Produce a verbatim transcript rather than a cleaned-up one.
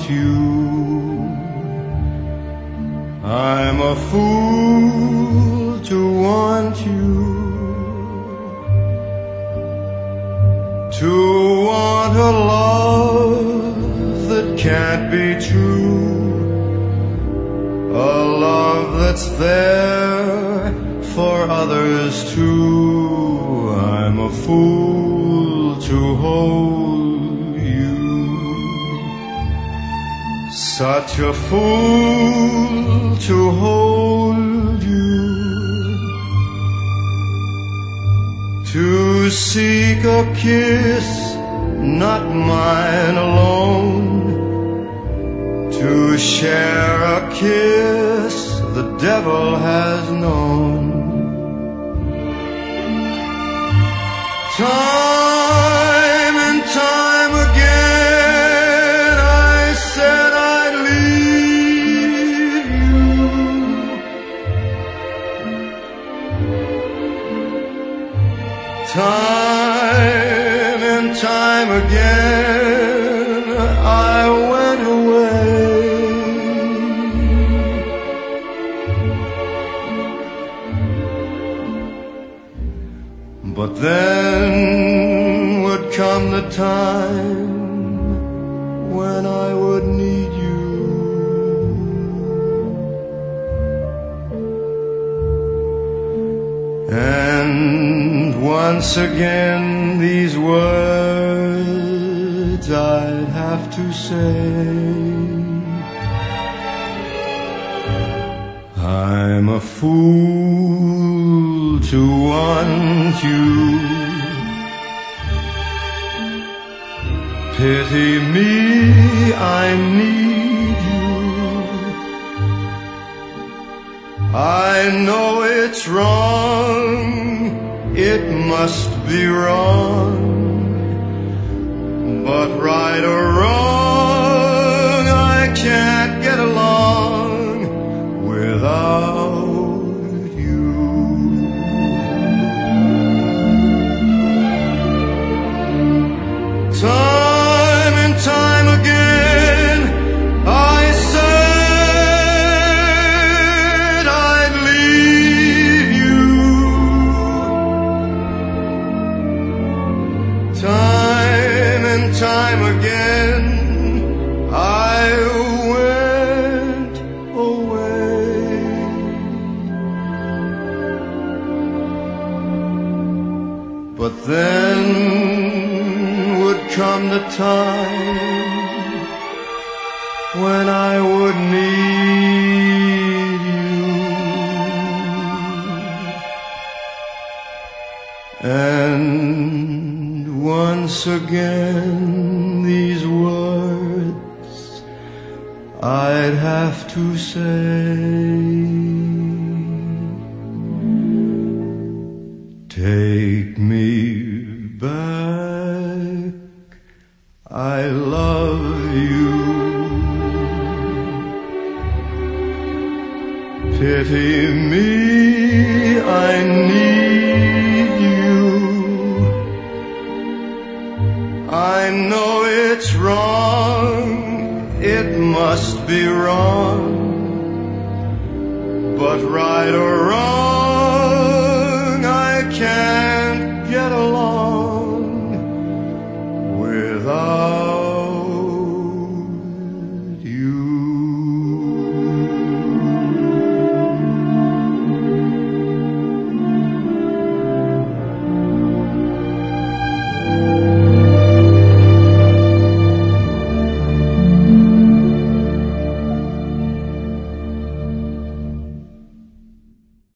you. I'm a fool to want you, to want a love that can't be true, a love that's there for others too. I'm a fool to hold you, such a fool to hold you, to seek a kiss, not mine alone, to share a kiss the devil has known. Time and time again I said I'd leave you, time and time again I went away, but then would come the time when I would need you, and once again these words I'd have to say. I'm a fool to want you, pity me, I need you. I know it's wrong, it must be wrong, but right or wrong I can't get along without you. Time and time again I said I'd leave you, time and time again I went away, but then would come the time when I would need you, and once again these words I'd have to say. Take me back, I love you, pity me, I need you. I know it's wrong, it must be wrong, but right or wrong